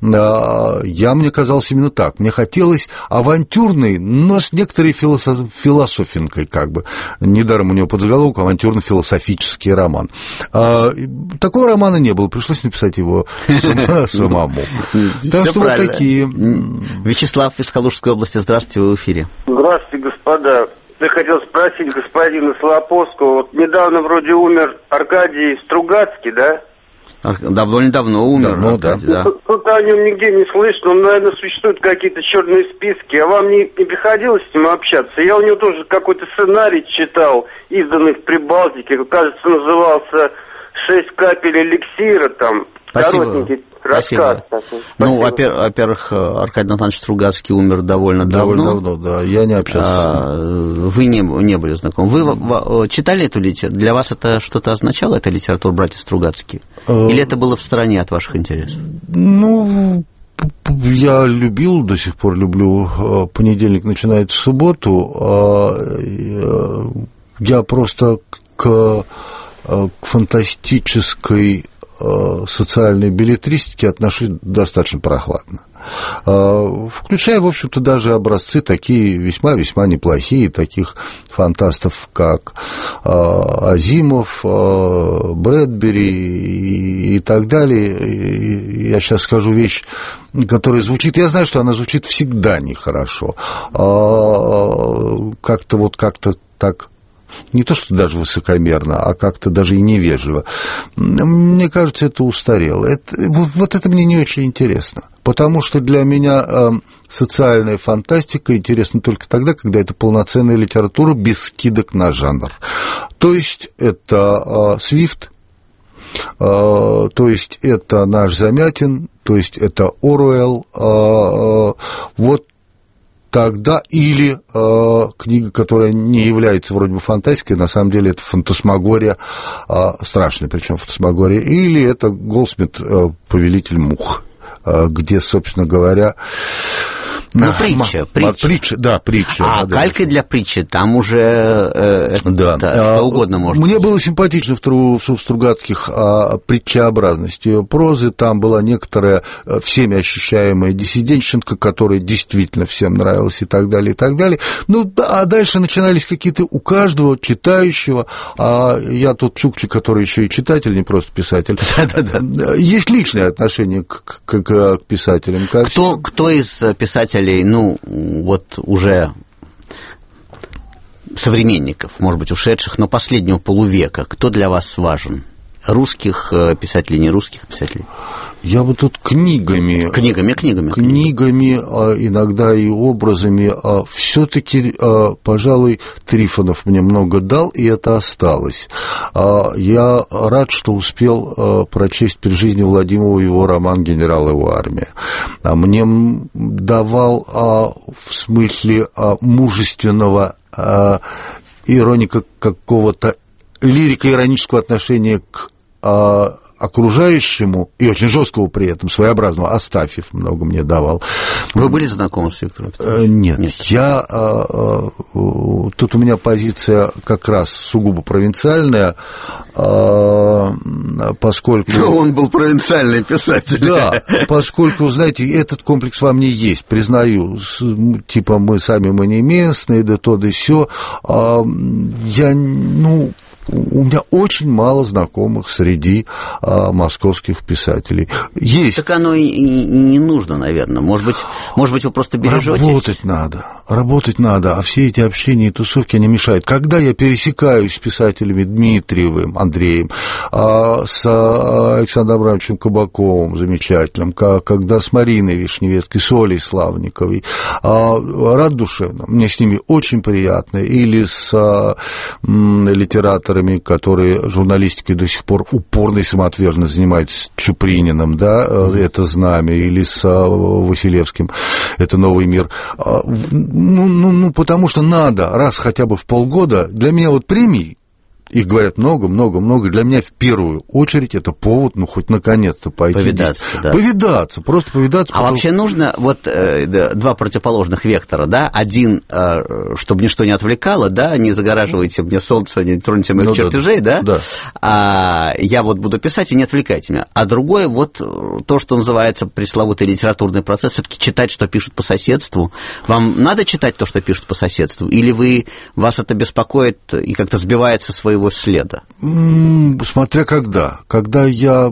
я, мне казалось, именно так. Мне хотелось авантюрный, но с некоторой философ... философинкой, как бы. Недаром у него подзаголовок «Авантюрно-философический роман». А, такого романа не было, пришлось написать его самому. Так что вот такие. Вячеслав из Калужской области, здравствуйте, вы в эфире. Здравствуйте, господа. Я хотел спросить господина Солоповского. Вот недавно вроде умер Аркадий Стругацкий, да? Давно-давно умер. Давно, да. да. Что-то о нем нигде не слышно. Он, наверное, существуют какие-то черные списки. А вам не, не приходилось с ним общаться? Я у него тоже какой-то сценарий читал, изданный в Прибалтике. Кажется, назывался «Шесть капель эликсира», там. Спасибо. Спасибо. Спасибо. Ну, во-первых, Аркадий Натанович Стругацкий умер довольно, довольно давно. давно, да, я не общался а, с ним. Вы не, не были знакомы. Вы mm-hmm. читали эту литературу? Для вас это что-то означало, эта литература «Братья Стругацкие»? Uh, Или это было в стороне от ваших интересов? Ну, я любил, до сих пор люблю, понедельник начинается в субботу. Я просто к, к фантастической социальной беллетристике отношусь достаточно прохладно. Включая, в общем-то, даже образцы такие весьма-весьма неплохие, таких фантастов, как Азимов, Брэдбери и так далее. Я сейчас скажу вещь, которая звучит, я знаю, что она звучит всегда нехорошо. Как-то вот как-то так... Не то, что даже высокомерно, а как-то даже и невежливо. Мне кажется, это устарело. Это, вот, вот это мне не очень интересно. Потому что для меня э, социальная фантастика интересна только тогда, когда это полноценная литература без скидок на жанр. То есть это э, Свифт, э, то есть это наш Замятин, то есть это Оруэлл. Э, э, вот тогда или э, книга, которая не является вроде бы фантастикой, на самом деле это фантасмагория, э, страшная причем фантасмагория, или это Голдсмит, э, «Повелитель мух», э, где, собственно говоря... Ну, притча, м- притча. притча. Да, притча. А да, калькой для притчи там уже э, да. это, что угодно может Мне быть. было симпатично в, Тру, в Стругацких а, притчеобразность ее прозы. Там была некоторая всеми ощущаемая диссидентщинка, которая действительно всем нравилась и так далее, и так далее. Ну, а дальше начинались какие-то у каждого читающего, а я тот Чукчи, который еще и читатель, не просто писатель. Есть личное отношение к, к, к писателям. Кто, кто из писателей, ну, вот уже современников, может быть, ушедших, но последнего полувека, кто для вас важен? Русских писателей, не русских писателей? Я бы тут книгами... Книгами, книгами. Книгами, иногда и образами. Все-таки, пожалуй, Трифонов мне много дал, и это осталось. Я рад, что успел прочесть при жизни Владимирова его роман «Генерал и его армия». Мне давал в смысле мужественного ироника какого-то, лирико-иронического отношения к окружающему, и очень жесткого при этом, своеобразного, Астафьев много мне давал. Вы были знакомы с Виктором? Нет, Нет. я... Тут у меня позиция как раз сугубо провинциальная, поскольку... Он был провинциальный писатель. Да, поскольку, знаете, этот комплекс во мне есть, признаю, типа мы сами, мы не местные, да то, да сё. Я, ну... У меня очень мало знакомых среди а, московских писателей. Есть. Так оно и, и не нужно, наверное. Может быть, может быть, вы просто бережетесь? Работать надо. Работать надо, а все эти общения и тусовки, они мешают. Когда я пересекаюсь с писателями Дмитриевым, Андреем, а, с Александром Абрамовичем Кабаковым, замечательным, когда с Мариной Вишневецкой, с Олей Славниковой, а, рад душевно, мне с ними очень приятно. Или с а, м, литератором, которые журналистикой до сих пор упорно и самоотверженно занимаются, с Чуприниным, да, это «Знамя», или с Василевским, это «Новый мир». Ну, ну, ну, потому что надо раз хотя бы в полгода, для меня вот премии, их говорят много-много-много, для меня в первую очередь это повод, ну, хоть наконец-то пойти. Повидаться, здесь. да. Повидаться, просто повидаться. А потом... вообще нужно вот э, два противоположных вектора, да, один, э, чтобы ничто не отвлекало, да, не загораживайте мне солнце, не троните моих ну, чертежей, да, да, да. А я вот буду писать, и не отвлекайте меня. А другое, вот то, что называется пресловутый литературный процесс, все-таки читать, что пишут по соседству. Вам надо читать то, что пишут по соседству, или вы, вас это беспокоит и как-то сбивает со своего следа? Смотря когда. Когда я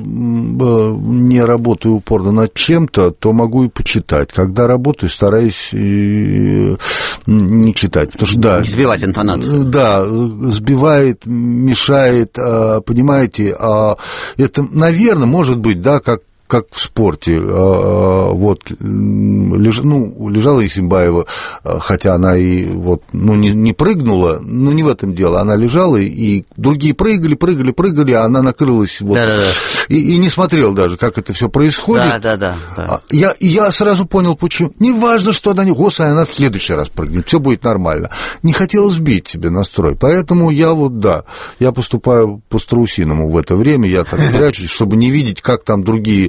не работаю упорно над чем-то, то могу и почитать. Когда работаю, стараюсь не читать. Потому что, да, не сбивать интонацию. Да, сбивает, мешает, понимаете. Это, наверное, может быть, да, как как в спорте, вот, леж, ну, лежала Исимбаева, хотя она и вот, ну, не, не прыгнула, но не в этом дело, она лежала, и другие прыгали, прыгали, прыгали, а она накрылась, вот, да, да, да. И, и не смотрел даже, как это все происходит. Да, да, да, да. Я, я сразу понял, почему. Не важно, что она не... Господи, она в следующий раз прыгнет, все будет нормально. Не хотела сбить себе настрой, поэтому я вот, да, я поступаю по-страусиному в это время, я так прячусь, чтобы не видеть, как там другие...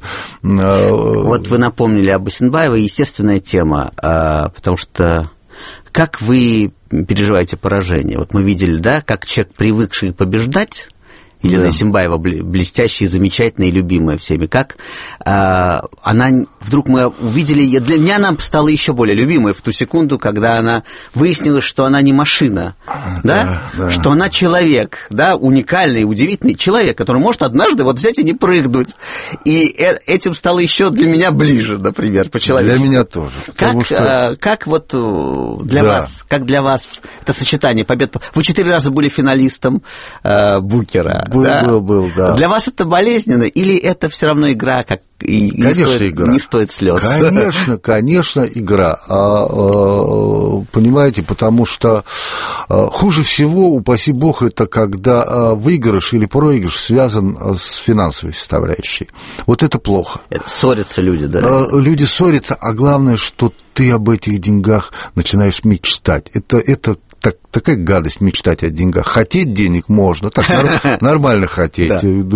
Вот вы напомнили об Исимбаевой, естественная тема, потому что как вы переживаете поражение? Вот мы видели, да, как человек, привыкший побеждать, Елена да. Исимбаева, блестящая, замечательная и любимая всеми, как а, она, вдруг мы увидели, для меня она стала еще более любимой в ту секунду, когда она выяснилась, что она не машина, да, да? Да. Что она человек, да, уникальный, удивительный человек, который может однажды вот взять и не прыгнуть. И этим стало еще для меня ближе, например, по-человечески. Для меня тоже. Как, что... а, как вот для да. вас, как для вас это сочетание побед? Вы четыре раза были финалистом а, Букера. Был, да? был, был, да. Для вас это болезненно, или это все равно игра, как и конечно, не стоит, игра. Не стоит слез? Конечно, конечно, игра. А, а, понимаете, потому что а, хуже всего, упаси бог, это когда а, выигрыш или проигрыш связан с финансовой составляющей. Вот это плохо. Это ссорятся люди, да? А, люди ссорятся, а главное, что ты об этих деньгах начинаешь мечтать. Это, это Так, такая гадость мечтать о деньгах. Хотеть денег можно, так нормально хотеть,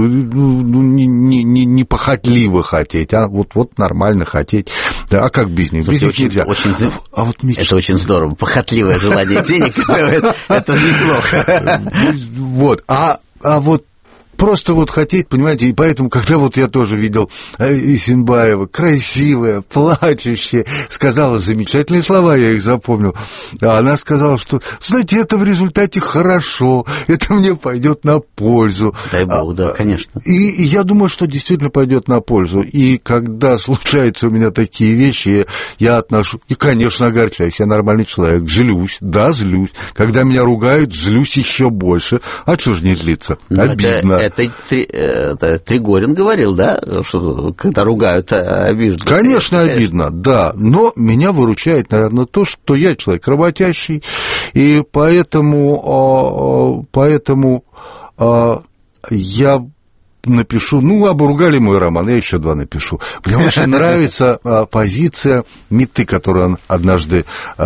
не похотливо хотеть, а вот нормально хотеть. А как без них? Без них нельзя. Это очень здорово. Похотливое желание денег, это неплохо. Вот, а вот просто вот хотеть, понимаете, и поэтому, когда вот я тоже видел Исимбаева, красивая, плачущая, сказала замечательные слова, я их запомнил, а она сказала, что, знаете, это в результате хорошо, это мне пойдет на пользу. Дай бог, да, конечно. И, и я думаю, что действительно пойдет на пользу, и когда случаются у меня такие вещи, я отношу, и, конечно, огорчаюсь, я нормальный человек, злюсь, да, злюсь, когда меня ругают, злюсь еще больше, а что же не злиться, но обидно. Это... Это, это Тригорин говорил, да, что когда ругают, обиженно. Конечно, обидно, да, но меня выручает, наверное, то, что я человек работящий, и поэтому, поэтому я напишу, ну, обругали мой роман, я еще два напишу. Мне очень нравится а, позиция Митты, которую он однажды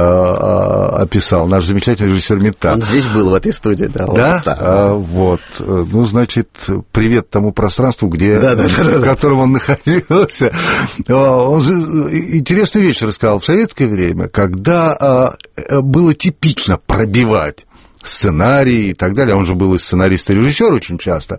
а, описал, наш замечательный режиссер Митта. Он здесь был, в этой студии, да? Да? Вот, да. А, вот. Ну, значит, привет тому пространству, где, да, да, да, в котором он находился. Он же интересную вещь рассказал. В советское время, когда а, было типично пробивать сценарий и так далее, он же был и сценарист, и режиссер очень часто,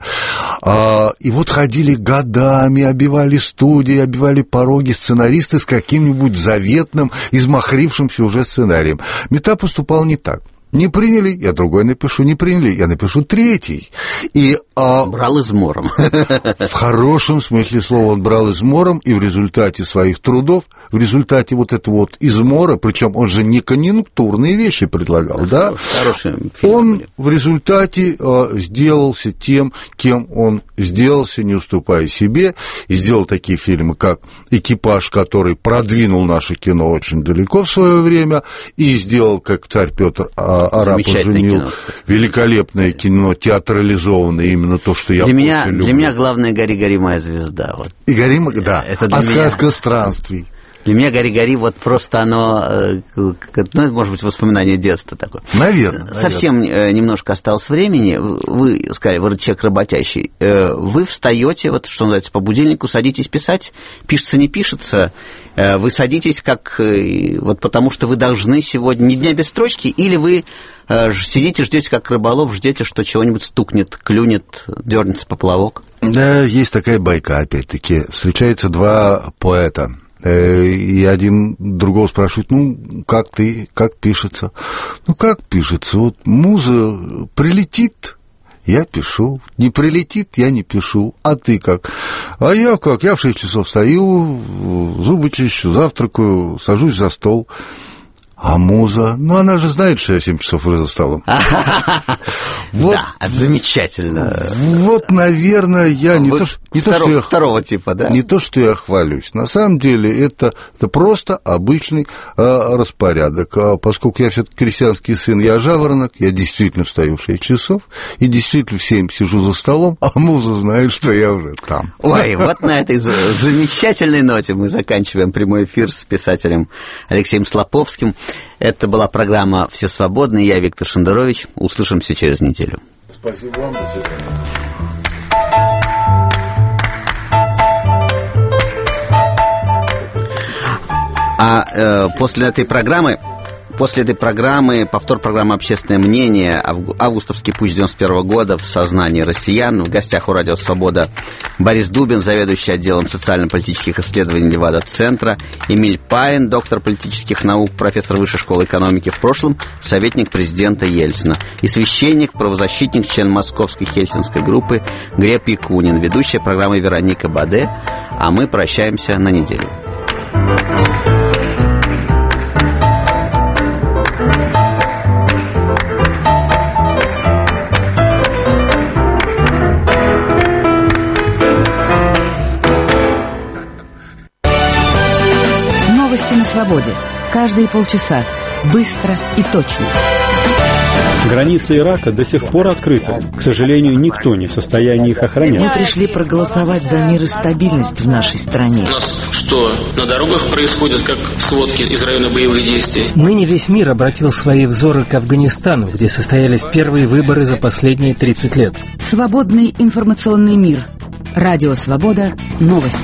и вот ходили годами, обивали студии, обивали пороги сценаристы с каким-нибудь заветным, измахрившимся уже сценарием. Митта поступал не так. Не приняли, я другой напишу, не приняли, я напишу третий. И, а, брал измором. В хорошем смысле слова он брал измором, и в результате своих трудов, в результате вот этого вот измора, причем он же не конъюнктурные вещи предлагал, да? Хорошие фильмы он были. В результате а, сделался тем, кем он сделался, не уступая себе, и сделал такие фильмы, как «Экипаж», который продвинул наше кино очень далеко в свое время, и сделал, как «Царь Петр Арапа женил», кино, великолепное кино, театрализованное, именно то, что я для очень меня, люблю. Для меня главное «Гори, гори, моя звезда». Вот. И «Гори, да», это а меня... «Сказка странствий». Для меня «Гори, гори» вот просто оно, ну, это может быть воспоминание детства такое. Наверное. Совсем наверное. немножко осталось времени. Вы сказали, вы человек работящий. Вы встаете, вот что называется, по будильнику, садитесь писать, пишется, не пишется. Вы садитесь как, вот потому что вы должны сегодня, ни дня без строчки, или вы сидите, ждете как рыболов, ждете, что чего-нибудь стукнет, клюнет, дернется поплавок? Да, есть такая байка, опять-таки. Встречаются два поэта. И один другого спрашивает, ну, как ты, как пишется? Ну, как пишется? Вот муза прилетит, я пишу, не прилетит, я не пишу. А ты как? А я как? Я в шесть часов встаю, зубы чищу, завтракаю, сажусь за стол. А муза? Ну, она же знает, что я семь часов уже за столом. Вот, да, замечательно. Вот, наверное, я не, то, не второго, то, что я, второго типа, да? Не то, что я хвалюсь. На самом деле это, это просто обычный а, распорядок. А поскольку я все-таки крестьянский сын, я жаворонок, я действительно встаю в шесть часов и действительно в семь сижу за столом, а муза знает, что я уже там. Ой, вот на этой замечательной ноте мы заканчиваем прямой эфир с писателем Алексеем Слаповским. Это была программа «Все свободны». Я Виктор Шендерович. Услышимся через неделю. Спасибо вам. До свидания. А э, после этой программы... После этой программы, повтор программы «Общественное мнение», августовский путь девяносто первого года в сознании россиян. В гостях у «Радио Свобода» Борис Дубин, заведующий отделом социально-политических исследований Левада-центра, Эмиль Паин, доктор политических наук, профессор Высшей школы экономики, в прошлом советник президента Ельцина, и священник, правозащитник, член Московской хельсинской группы Глеб Якунин, ведущая программы Вероника Баде. А мы прощаемся на неделю. Новости на свободе. Каждые полчаса. Быстро и точно. Границы Ирака до сих пор открыты. К сожалению, никто не в состоянии их охранять. Мы пришли проголосовать за мир и стабильность в нашей стране. У нас что, на дорогах происходят, как сводки из района боевых действий? Ныне весь мир обратил свои взоры к Афганистану, где состоялись первые выборы за последние тридцать лет. Свободный информационный мир. Радио Свобода. Новости.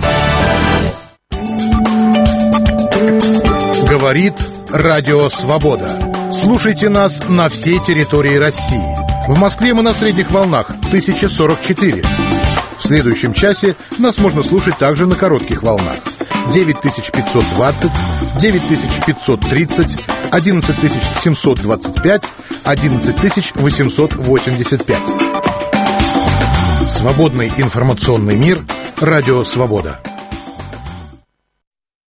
Говорит Радио Свобода. Слушайте нас на всей территории России. В Москве мы на средних волнах тысяча сорок четыре. В следующем часе нас можно слушать также на коротких волнах. девять тысяч пятьсот двадцать, девять тысяч пятьсот тридцать, одиннадцать тысяч семьсот двадцать пять, одиннадцать тысяч восемьсот восемьдесят пять. Свободный информационный мир. Радио Свобода.